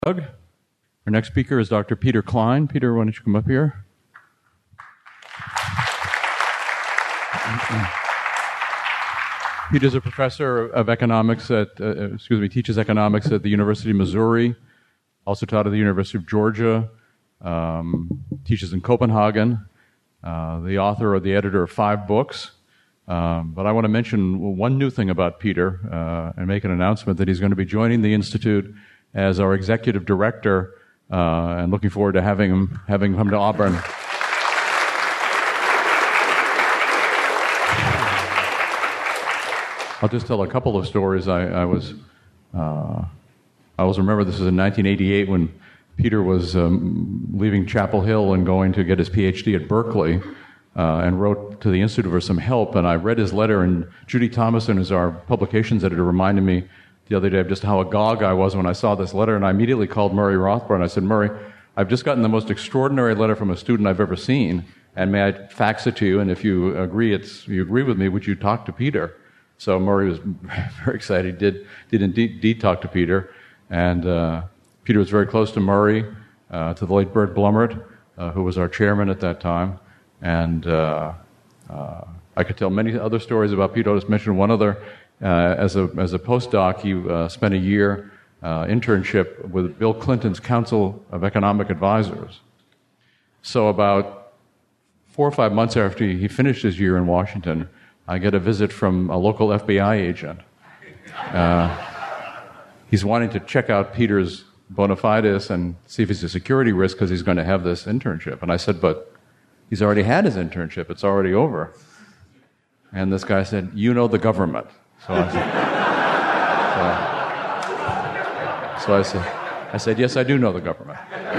Doug. Our next speaker is Dr. Peter Klein. Peter, why don't you come up here? Peter's a professor of economics teaches economics at the University of Missouri, also taught at the University of Georgia, teaches in Copenhagen, the author or the editor of 5 books. But I want to mention one new thing about Peter and make an announcement that he's going to be joining the Institute as our executive director, and looking forward to having him come to Auburn. I'll just tell a couple of stories. I always remember this was in 1988 when Peter was leaving Chapel Hill and going to get his PhD at Berkeley, and wrote to the Institute for some help. And I read his letter, and Judy Thomason, who's our publications editor, reminded me the other day of just how agog I was when I saw this letter. And I immediately called Murray Rothbard. I said, Murray, I've just gotten the most extraordinary letter from a student I've ever seen, and may I fax it to you? And if you agree with me, would you talk to Peter? So Murray was very excited. He did indeed talk to Peter. And Peter was very close to Murray, to the late Bert Blumert, who was our chairman at that time. And I could tell many other stories about Peter. I'll just mention one other. As a postdoc, he spent a year internship with Bill Clinton's Council of Economic Advisors. So about 4 or 5 months after he finished his year in Washington, I get a visit from a local FBI agent. He's wanting to check out Peter's bona fides and see if he's a security risk because he's going to have this internship. And I said, but he's already had his internship. It's already over. And this guy said, you know the government. So I said, yes, I do know the government.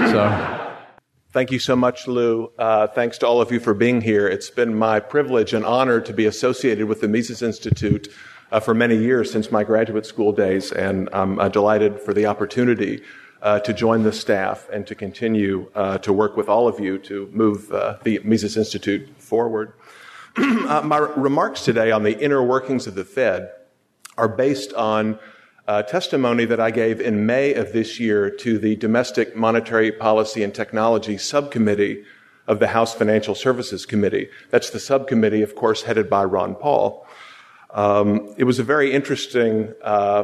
Thank you so much, Lou. Thanks to all of you for being here. It's been my privilege and honor to be associated with the Mises Institute for many years since my graduate school days, and I'm delighted for the opportunity to join the staff and to continue to work with all of you to move the Mises Institute forward. My remarks today on the inner workings of the Fed are based on testimony that I gave in May of this year to the Domestic Monetary Policy and Technology Subcommittee of the House Financial Services Committee. That's the subcommittee, of course, headed by Ron Paul. It was a very interesting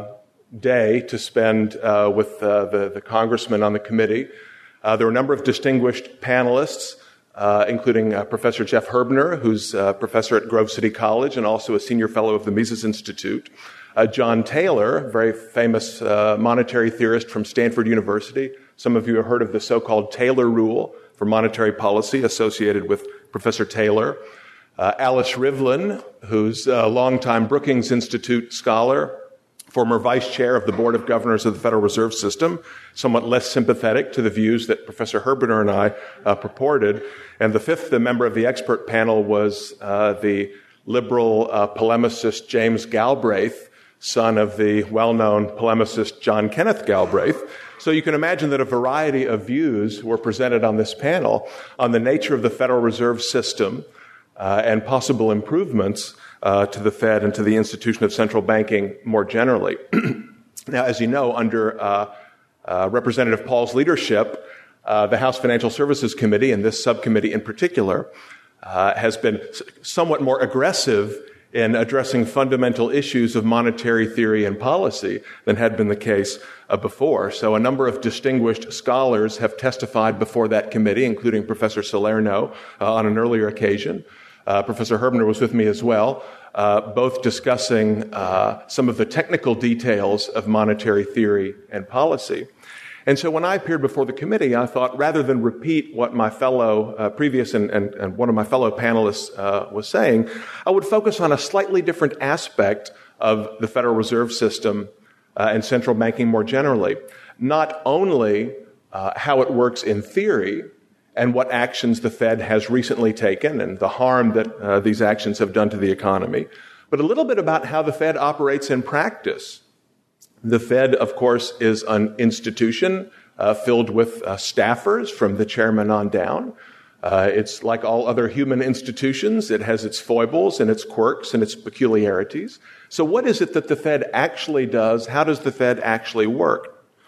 day to spend with the congressman on the committee. There were a number of distinguished panelists, including Professor Jeff Herbner, who's a professor at Grove City College and also a senior fellow of the Mises Institute. John Taylor, very famous monetary theorist from Stanford University. Some of you have heard of the so-called Taylor Rule for monetary policy associated with Professor Taylor. Alice Rivlin, who's a longtime Brookings Institute scholar, former vice chair of the Board of Governors of the Federal Reserve System, somewhat less sympathetic to the views that Professor Herbner and I purported. And the fifth member of the expert panel was the liberal polemicist James Galbraith, son of the well-known polemicist John Kenneth Galbraith. So you can imagine that a variety of views were presented on this panel on the nature of the Federal Reserve System and possible improvements to the Fed and to the institution of central banking more generally. Now, as you know, under Representative Paul's leadership, the House Financial Services Committee, and this subcommittee in particular, has been somewhat more aggressive in addressing fundamental issues of monetary theory and policy than had been the case before. So a number of distinguished scholars have testified before that committee, including Professor Salerno on an earlier occasion. Professor Herbner was with me as well, both discussing some of the technical details of monetary theory and policy. And so when I appeared before the committee, I thought rather than repeat what my fellow previous and one of my fellow panelists was saying, I would focus on a slightly different aspect of the Federal Reserve System and central banking more generally. Not only how it works in theory and what actions the Fed has recently taken and the harm that these actions have done to the economy, but a little bit about how the Fed operates in practice. The Fed, of course, is an institution filled with staffers from the chairman on down. It's like all other human institutions. It has its foibles and its quirks and its peculiarities. So what is it that the Fed actually does? How does the Fed actually work?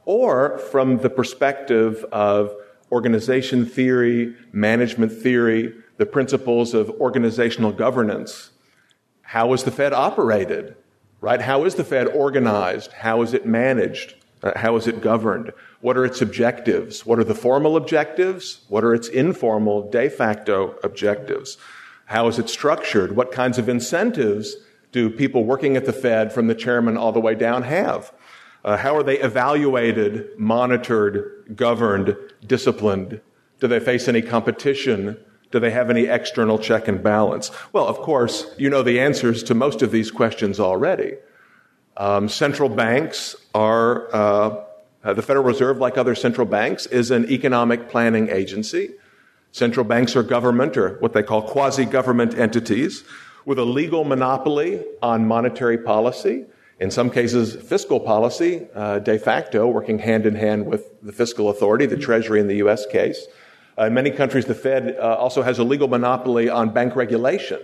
or from the perspective of organization theory, management theory, the principles of organizational governance. How is the Fed operated, right? How is the Fed organized? How is it managed? How is it governed? What are its objectives? What are the formal objectives? What are its informal, de facto objectives? How is it structured? What kinds of incentives do people working at the Fed, from the chairman all the way down, have? How are they evaluated, monitored, governed, disciplined? Do they face any competition? Do they have any external check and balance? Well, of course, you know the answers to most of these questions already. Central banks are, the Federal Reserve, like other central banks, is an economic planning agency. Central banks are government, or what they call quasi-government entities, with a legal monopoly on monetary policy, in some cases fiscal policy, de facto, working hand in hand with the fiscal authority, the Treasury in the U.S. case. In many countries, the Fed also has a legal monopoly on bank regulation.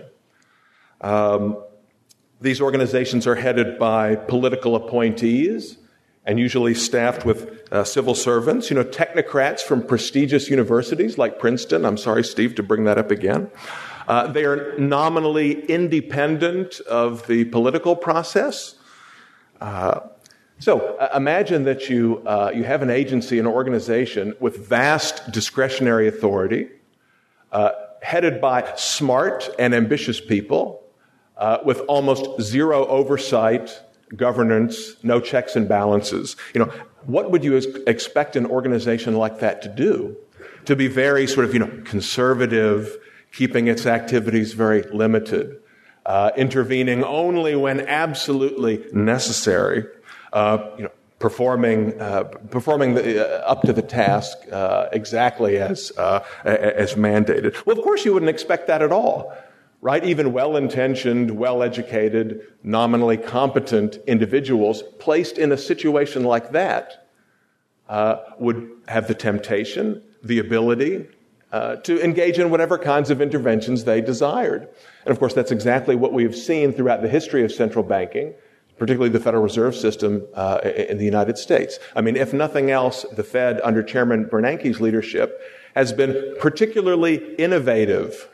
These organizations are headed by political appointees and usually staffed with civil servants, technocrats from prestigious universities like Princeton. I'm sorry, Steve, to bring that up again. They are nominally independent of the political process. So imagine that you have an agency, an organization with vast discretionary authority, headed by smart and ambitious people, with almost zero oversight, governance, no checks and balances. What would you expect an organization like that to do? To be very sort of, conservative, keeping its activities very limited, intervening only when absolutely necessary, performing up to the task exactly as mandated. Well, of course, you wouldn't expect that at all, right? Even well-intentioned, well-educated, nominally competent individuals placed in a situation like that would have the temptation, the ability to engage in whatever kinds of interventions they desired. And of course, that's exactly what we've seen throughout the history of central banking, particularly the Federal Reserve System in the United States. I mean, if nothing else, the Fed, under Chairman Bernanke's leadership, has been particularly innovative.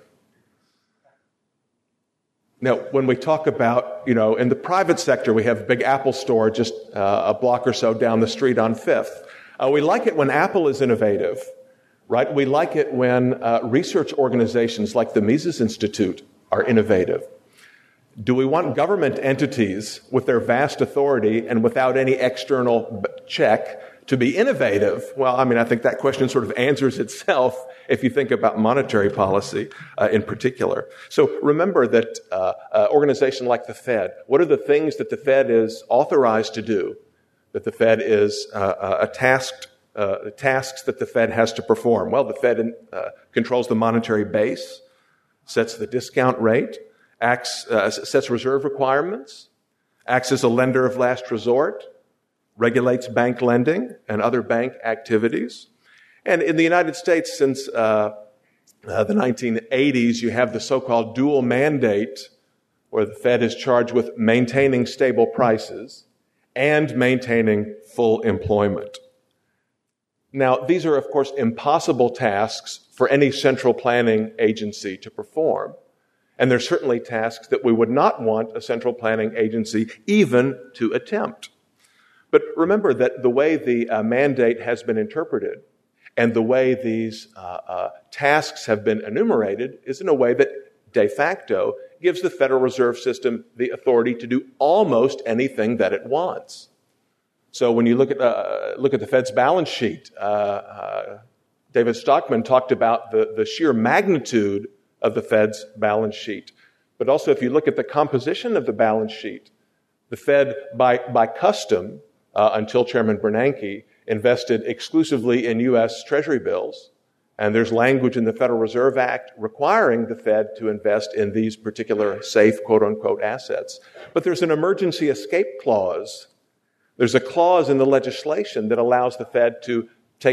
Now, when we talk about, in the private sector, we have Big Apple store just a block or so down the street on Fifth. We like it when Apple is innovative, right? We like it when research organizations like the Mises Institute are innovative. Do we want government entities with their vast authority and without any external check to be innovative? Well, I think that question sort of answers itself if you think about monetary policy in particular. So remember that an organization like the Fed, what are the things that the Fed is authorized to do, that the Fed is tasks that the Fed has to perform? Well, the Fed controls the monetary base, sets the discount rate, sets reserve requirements, acts as a lender of last resort, regulates bank lending and other bank activities. And in the United States, since the 1980s, you have the so-called dual mandate, where the Fed is charged with maintaining stable prices and maintaining full employment. Now, these are, of course, impossible tasks for any central planning agency to perform. And they're certainly tasks that we would not want a central planning agency even to attempt. But remember that the way the mandate has been interpreted and the way these tasks have been enumerated is in a way that de facto gives the Federal Reserve System the authority to do almost anything that it wants. So when you look at the Fed's balance sheet, David Stockman talked about the sheer magnitude of the Fed's balance sheet. But also, if you look at the composition of the balance sheet, the Fed, by custom, until Chairman Bernanke, invested exclusively in U.S. Treasury bills. And there's language in the Federal Reserve Act requiring the Fed to invest in these particular safe, quote-unquote, assets. But there's an emergency escape clause. There's a clause in the legislation that allows the Fed to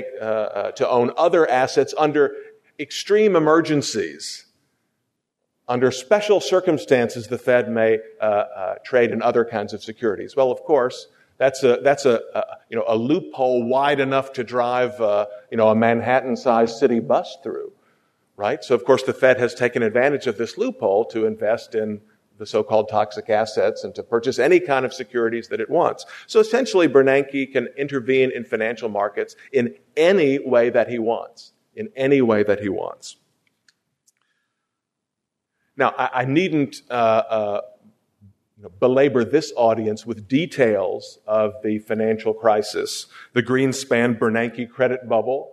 own other assets under extreme emergencies. Under special circumstances, the Fed may trade in other kinds of securities. Well, of course, That's a loophole wide enough to drive a Manhattan-sized city bus through, right? So of course the Fed has taken advantage of this loophole to invest in the so-called toxic assets and to purchase any kind of securities that it wants. So essentially Bernanke can intervene in financial markets in any way that he wants. In any way that he wants. Now, I needn't belabor this audience with details of the financial crisis, the Greenspan-Bernanke credit bubble,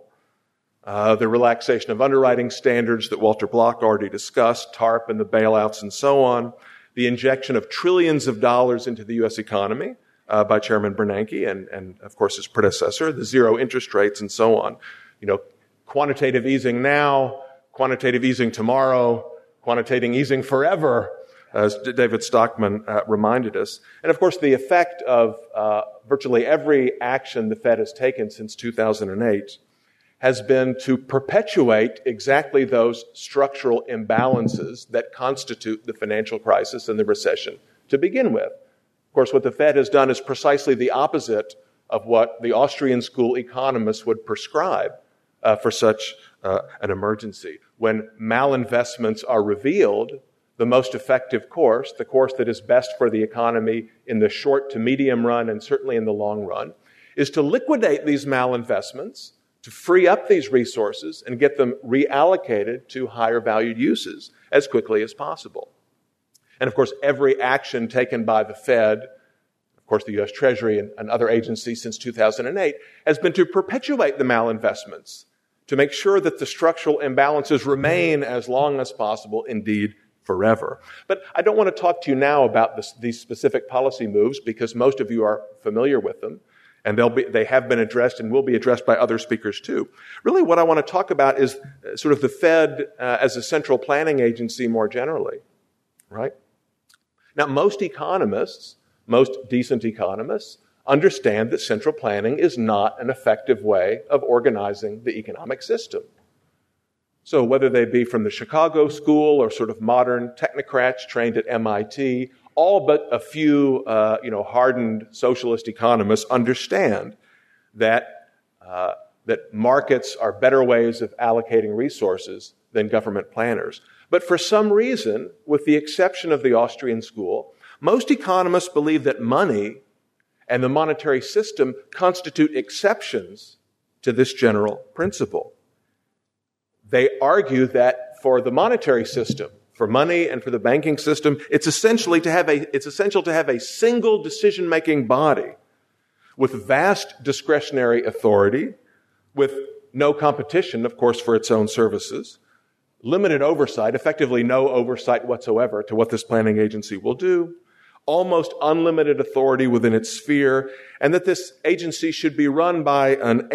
the relaxation of underwriting standards that Walter Block already discussed, TARP and the bailouts and so on, the injection of trillions of dollars into the U.S. economy by Chairman Bernanke and of course, his predecessor, the zero interest rates and so on. Quantitative easing now, quantitative easing tomorrow, quantitative easing forever, as David Stockman reminded us. And of course, the effect of virtually every action the Fed has taken since 2008 has been to perpetuate exactly those structural imbalances that constitute the financial crisis and the recession to begin with. Of course, what the Fed has done is precisely the opposite of what the Austrian school economists would prescribe for such an emergency. When malinvestments are revealed, the most effective course, the course that is best for the economy in the short to medium run and certainly in the long run, is to liquidate these malinvestments, to free up these resources and get them reallocated to higher valued uses as quickly as possible. And of course, every action taken by the Fed, of course the U.S. Treasury and other agencies since 2008, has been to perpetuate the malinvestments, to make sure that the structural imbalances remain as long as possible, indeed forever. But I don't want to talk to you now about these specific policy moves because most of you are familiar with them. And they have been addressed and will be addressed by other speakers too. Really what I want to talk about is sort of the Fed as a central planning agency more generally, right? Now, most economists, most decent economists, understand that central planning is not an effective way of organizing the economic system. So whether they be from the Chicago School or sort of modern technocrats trained at MIT, all but a few, hardened socialist economists understand that markets are better ways of allocating resources than government planners. But for some reason, with the exception of the Austrian school, most economists believe that money and the monetary system constitute exceptions to this general principle. They argue that for the monetary system, for money and for the banking system, it's essential to have a single decision-making body with vast discretionary authority, with no competition, of course, for its own services, limited oversight, effectively no oversight whatsoever to what this planning agency will do, almost unlimited authority within its sphere, and that this agency should be run by an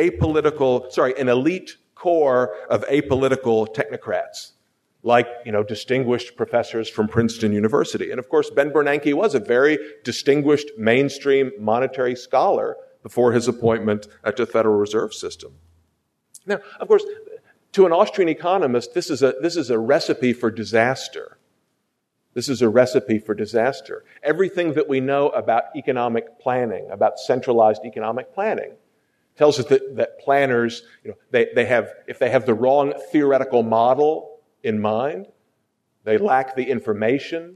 elite core of apolitical technocrats, like, distinguished professors from Princeton University. And of course, Ben Bernanke was a very distinguished mainstream monetary scholar before his appointment to the Federal Reserve System. Now, of course, to an Austrian economist, this is a recipe for disaster. This is a recipe for disaster. Everything that we know about economic planning, about centralized economic planning, tells us that planners, if they have the wrong theoretical model in mind, they lack the information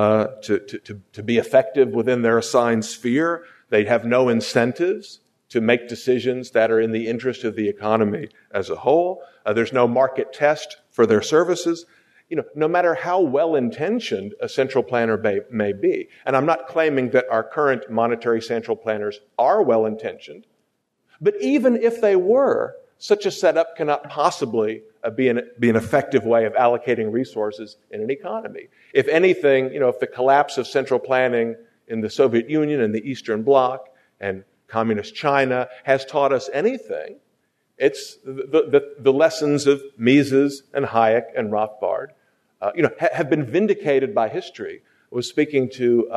to be effective within their assigned sphere. They have no incentives to make decisions that are in the interest of the economy as a whole. There's no market test for their services. No matter how well-intentioned a central planner may be, and I'm not claiming that our current monetary central planners are well-intentioned, but even if they were, such a setup cannot possibly be an effective way of allocating resources in an economy. If anything, if the collapse of central planning in the Soviet Union and the Eastern Bloc and communist China has taught us anything, it's the lessons of Mises and Hayek and Rothbard, have been vindicated by history. I was speaking to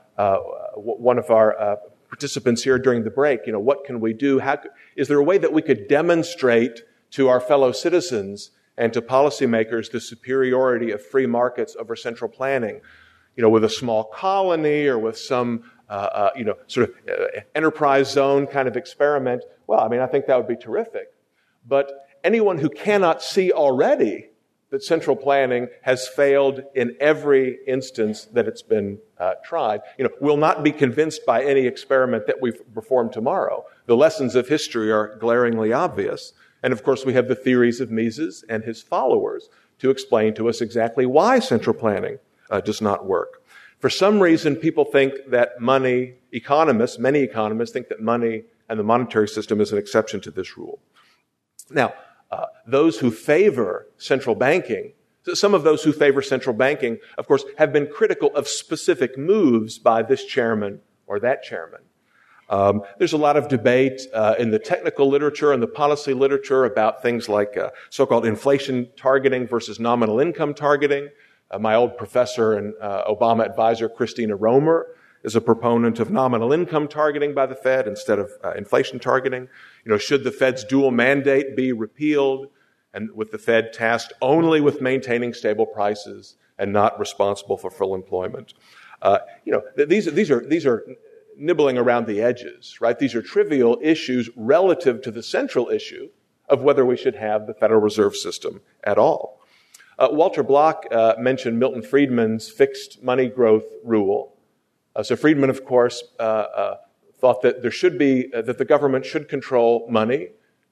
one of our participants here during the break. What can we do? Is there a way that we could demonstrate to our fellow citizens and to policymakers the superiority of free markets over central planning? With a small colony or with some sort of enterprise zone kind of experiment, well, I mean, I think that would be terrific. But anyone who cannot see already that central planning has failed in every instance that it's been tried, will not be convinced by any experiment that we perform tomorrow. The lessons of history are glaringly obvious. And of course, we have the theories of Mises and his followers to explain to us exactly why central planning does not work. For some reason, people think that many economists think that money and the monetary system is an exception to this rule. Now, those who favor central banking, some of those who favor central banking, of course, have been critical of specific moves by this chairman or that chairman. There's a lot of debate in the technical literature and the policy literature about things like so-called inflation targeting versus nominal income targeting. My old professor and Obama advisor, Christina Romer, is a proponent of nominal income targeting by the Fed instead of inflation targeting. Should the Fed's dual mandate be repealed and with the Fed tasked only with maintaining stable prices and not responsible for full employment? These are nibbling around the edges, right? These are trivial issues relative to the central issue of whether we should have the Federal Reserve System at all. Walter Block mentioned Milton Friedman's fixed money growth rule. So Friedman, of course, thought that that the government should control money,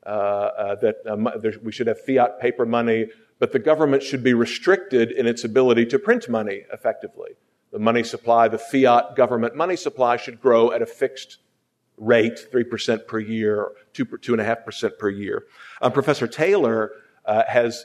we should have fiat paper money, but the government should be restricted in its ability to print money effectively. The money supply, the fiat government money supply, should grow at a fixed rate, 3% per year, 2.5% per year. Professor Taylor has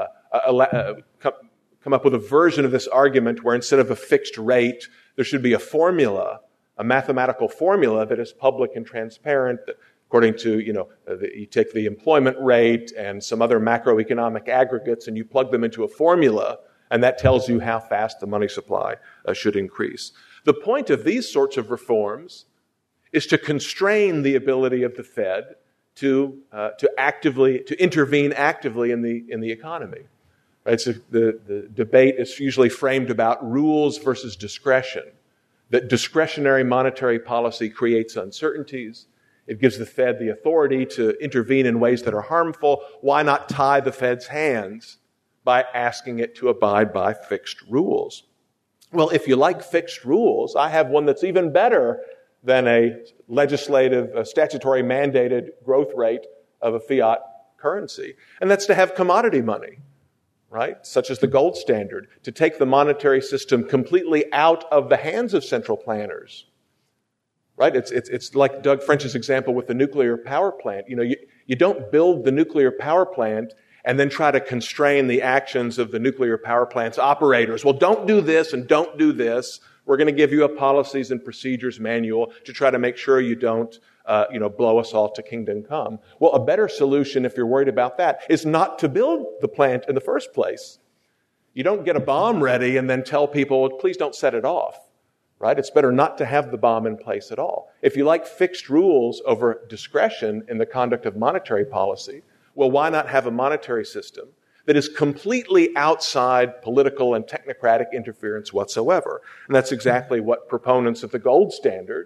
come up with a version of this argument where instead of a fixed rate, there should be a formula, a mathematical formula that is public and transparent. According to, you take the employment rate and some other macroeconomic aggregates and you plug them into a formula, and that tells you how fast the money supply should increase. The point of these sorts of reforms is to constrain the ability of the Fed to intervene actively in the economy. Right? So the debate is usually framed about rules versus discretion. That discretionary monetary policy creates uncertainties. It gives the Fed the authority to intervene in ways that are harmful. Why not tie the Fed's hands by asking it to abide by fixed rules? Well, if you like fixed rules, I have one that's even better than a statutory mandated growth rate of a fiat currency. And that's to have commodity money, right? Such as the gold standard, to take the monetary system completely out of the hands of central planners. Right? It's like Doug French's example with the nuclear power plant. You don't build the nuclear power plant and then try to constrain the actions of the nuclear power plant's operators. Well, don't do this and don't do this. We're going to give you a policies and procedures manual to try to make sure you don't, blow us all to kingdom come. Well, a better solution, if you're worried about that, is not to build the plant in the first place. You don't get a bomb ready and then tell people, please don't set it off. Right? It's better not to have the bomb in place at all. If you like fixed rules over discretion in the conduct of monetary policy, well, why not have a monetary system that is completely outside political and technocratic interference whatsoever? And that's exactly what proponents of the gold standard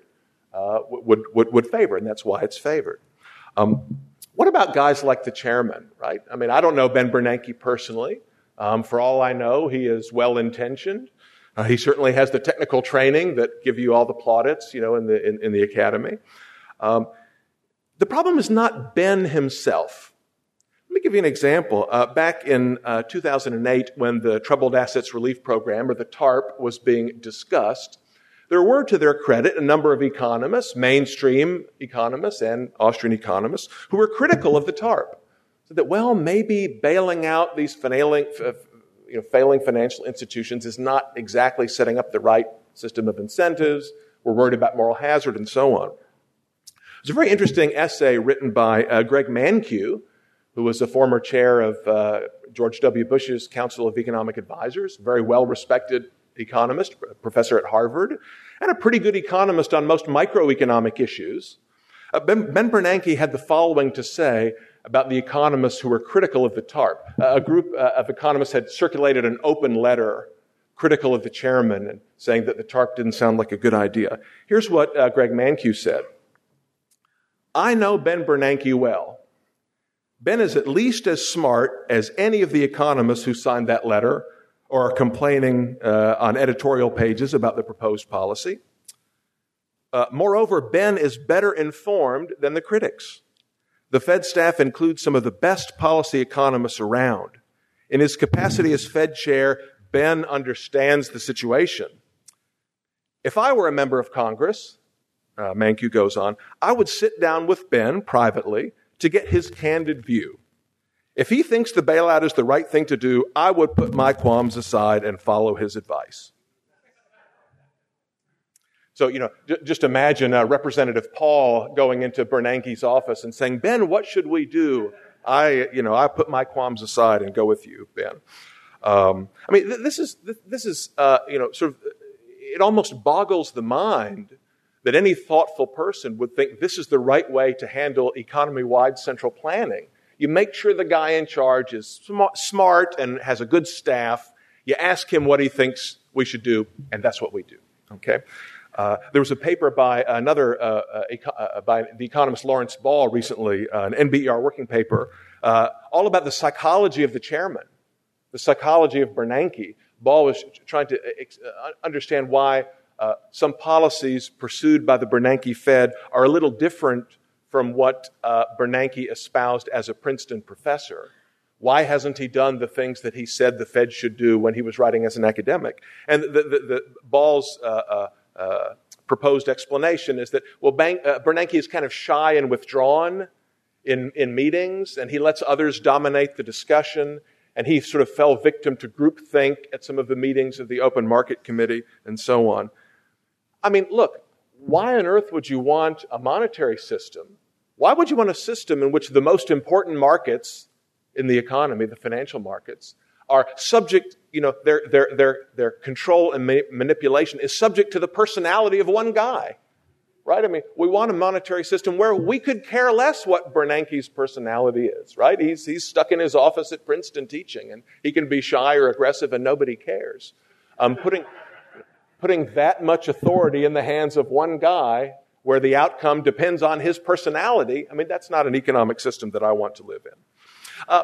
would favor, and that's why it's favored. What about guys like the chairman, right? I mean, I don't know Ben Bernanke personally. For all I know, he is well-intentioned. He certainly has the technical training that give you all the plaudits, in the academy. The problem is not Ben himself. Let me give you an example. Back in 2008, when the Troubled Assets Relief Program, or the TARP, was being discussed, there were, to their credit, a number of economists, mainstream economists and Austrian economists, who were critical of the TARP. So that, maybe bailing out these failing financial institutions is not exactly setting up the right system of incentives. We're worried about moral hazard and so on. There's a very interesting essay written by Greg Mankiw, who was a former chair of George W. Bush's Council of Economic Advisors, very well-respected economist, professor at Harvard, and a pretty good economist on most microeconomic issues. Ben Bernanke had the following to say about the economists who were critical of the TARP. A group of economists had circulated an open letter critical of the chairman and saying that the TARP didn't sound like a good idea. Here's what Greg Mankiw said. I know Ben Bernanke well. Ben is at least as smart as any of the economists who signed that letter or are complaining on editorial pages about the proposed policy. Moreover, Ben is better informed than the critics. The Fed staff includes some of the best policy economists around. In his capacity as Fed chair, Ben understands the situation. If I were a member of Congress, Mankiw goes on, I would sit down with Ben privately to get his candid view. If he thinks the bailout is the right thing to do, I would put my qualms aside and follow his advice. So, just imagine Representative Paul going into Bernanke's office and saying, Ben, what should we do? I put my qualms aside and go with you, Ben. This is sort of, it almost boggles the mind that any thoughtful person would think this is the right way to handle economy-wide central planning. You make sure the guy in charge is smart and has a good staff. You ask him what he thinks we should do, and that's what we do. Okay. There was a paper by by the economist Lawrence Ball recently, an NBER working paper, all about the psychology of the chairman, the psychology of Bernanke. Ball was trying to understand why some policies pursued by the Bernanke Fed are a little different from what Bernanke espoused as a Princeton professor. Why hasn't he done the things that he said the Fed should do when he was writing as an academic? And the Ball's proposed explanation is that, Bernanke is kind of shy and withdrawn in meetings, and he lets others dominate the discussion, and he sort of fell victim to groupthink at some of the meetings of the Open Market Committee and so on. I mean, look, why on earth would you want a monetary system? Why would you want a system in which the most important markets in the economy, the financial markets, are subject, their control and manipulation is subject to the personality of one guy, right? I mean, we want a monetary system where we could care less what Bernanke's personality is, right? He's stuck in his office at Princeton teaching, and he can be shy or aggressive, and nobody cares. Putting that much authority in the hands of one guy, where the outcome depends on his personality, I mean, that's not an economic system that I want to live in.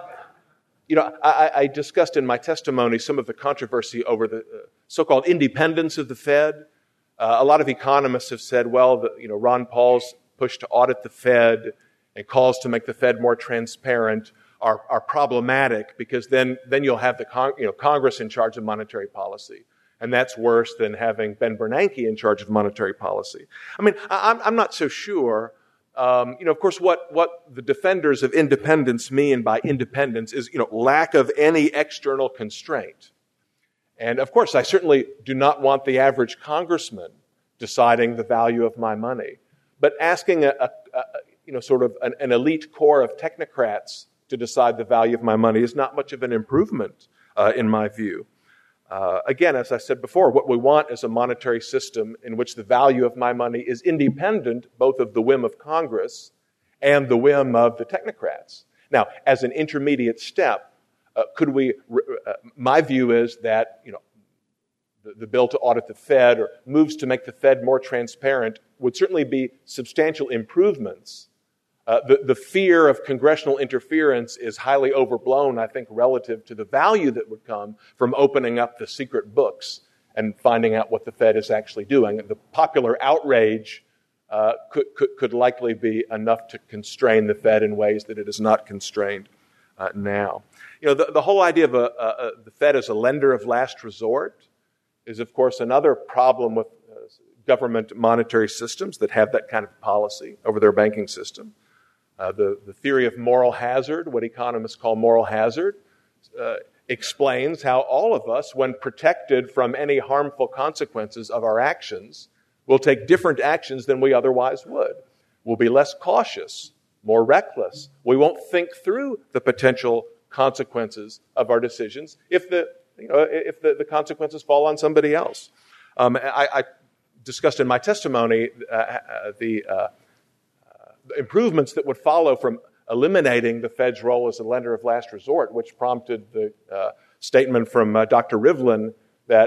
I discussed in my testimony some of the controversy over the so-called independence of the Fed. A lot of economists have said, Ron Paul's push to audit the Fed and calls to make the Fed more transparent are problematic, because then you'll have the Congress in charge of monetary policy. And that's worse than having Ben Bernanke in charge of monetary policy. I mean, I'm not so sure. Of course, what the defenders of independence mean by independence is, lack of any external constraint. And of course, I certainly do not want the average congressman deciding the value of my money. But asking an elite core of technocrats to decide the value of my money is not much of an improvement, in my view. Again, as I said before, what we want is a monetary system in which the value of my money is independent both of the whim of Congress and the whim of the technocrats. Now, as an intermediate step, my view is that, the bill to audit the Fed or moves to make the Fed more transparent would certainly be substantial improvements. The fear of congressional interference is highly overblown, I think, relative to the value that would come from opening up the secret books and finding out what the Fed is actually doing. The popular outrage could likely be enough to constrain the Fed in ways that it is not constrained now. The whole idea of the Fed as a lender of last resort is, of course, another problem with government monetary systems that have that kind of policy over their banking system. The theory of moral hazard, what economists call moral hazard, explains how all of us, when protected from any harmful consequences of our actions, will take different actions than we otherwise would. We'll be less cautious, more reckless. We won't think through the potential consequences of our decisions if the consequences fall on somebody else. I discussed in my testimony the improvements that would follow from eliminating the Fed's role as a lender of last resort, which prompted the statement from Dr. Rivlin that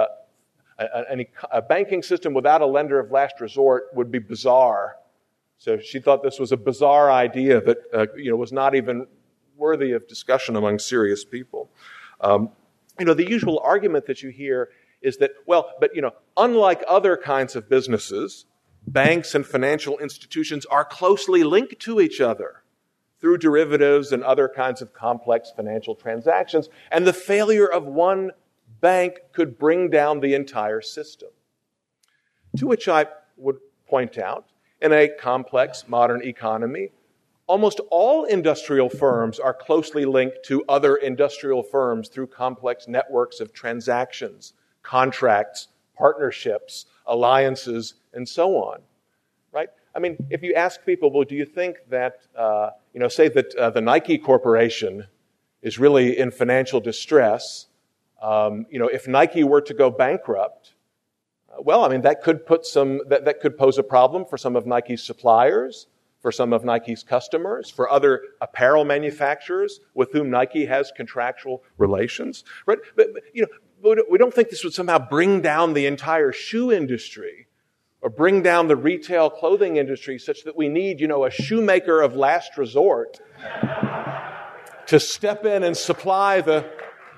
a banking system without a lender of last resort would be bizarre. So she thought this was a bizarre idea that was not even worthy of discussion among serious people. The usual argument that you hear is that, unlike other kinds of businesses, banks and financial institutions are closely linked to each other through derivatives and other kinds of complex financial transactions, and the failure of one bank could bring down the entire system. To which I would point out, in a complex modern economy, almost all industrial firms are closely linked to other industrial firms through complex networks of transactions, contracts, partnerships, alliances, and so on. Right? I mean, if you ask people, well, do you think that, say that the Nike Corporation is really in financial distress, if Nike were to go bankrupt, that could pose a problem for some of Nike's suppliers, for some of Nike's customers, for other apparel manufacturers with whom Nike has contractual relations. Right? But we don't think this would somehow bring down the entire shoe industry or bring down the retail clothing industry such that we need, a shoemaker of last resort to step in and supply the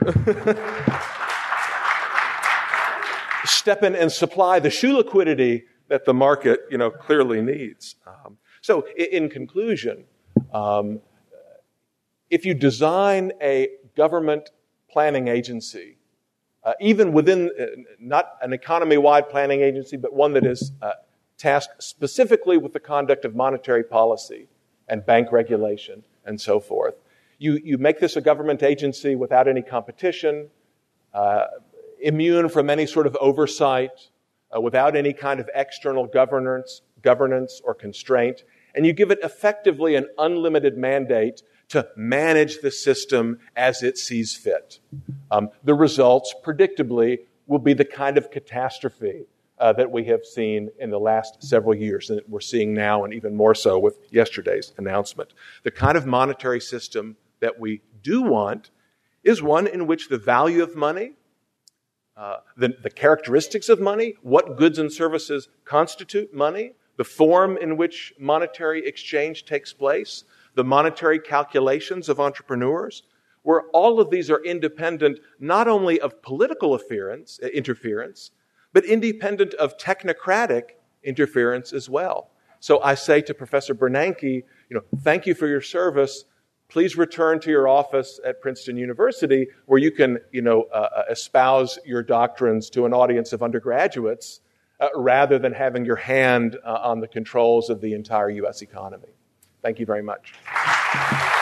shoe liquidity that the market, clearly needs. So in conclusion, if you design a government planning agency, even within not an economy-wide planning agency, but one that is tasked specifically with the conduct of monetary policy and bank regulation and so forth, you make this a government agency without any competition, immune from any sort of oversight, without any kind of external governance or constraint, and you give it effectively an unlimited mandate to manage the system as it sees fit. The results, predictably, will be the kind of catastrophe that we have seen in the last several years, and that we're seeing now, and even more so with yesterday's announcement. The kind of monetary system that we do want is one in which the value of money, the characteristics of money, what goods and services constitute money, the form in which monetary exchange takes place, the monetary calculations of entrepreneurs, where all of these are independent not only of political interference, but independent of technocratic interference as well. So I say to Professor Bernanke, thank you for your service. Please return to your office at Princeton University where you can, espouse your doctrines to an audience of undergraduates rather than having your hand on the controls of the entire U.S. economy. Thank you very much.